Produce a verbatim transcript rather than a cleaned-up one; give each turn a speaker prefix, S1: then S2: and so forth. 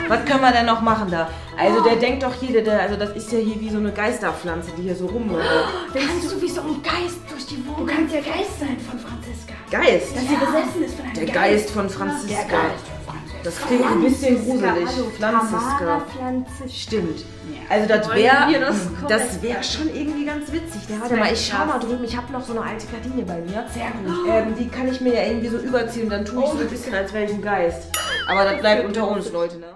S1: Was können wir denn noch machen da? Also der denkt doch hier, der, also das ist ja hier wie so eine Geisterpflanze, die hier so rumläuft.
S2: Oh, kannst du wie so ein Geist durch die Wohnung? Du kannst ja Geist sein von Franziska.
S1: Geist?
S2: Dass sie besessen ist von einem
S1: Der
S2: Geist.
S1: Geist von Franziska.
S2: Der Geist von Franziska.
S1: Das klingt ein bisschen gruselig.
S2: Hallo,
S1: Franziska.
S2: Tamara Franziska.
S1: Stimmt.
S2: Ja.
S1: Also das
S3: Wollen wir
S1: wäre
S3: das
S1: das wäre schon irgendwie ganz witzig. Der hat
S3: wär
S1: mal, ich schau
S3: krass.
S1: mal drüben, ich habe noch so eine alte Gardine bei mir.
S2: Sehr gut.
S1: Ähm, die kann ich mir ja irgendwie so überziehen und dann tue ich so ein bisschen, als wäre ich ein Geist. Aber das bleibt unter uns, Leute, ne?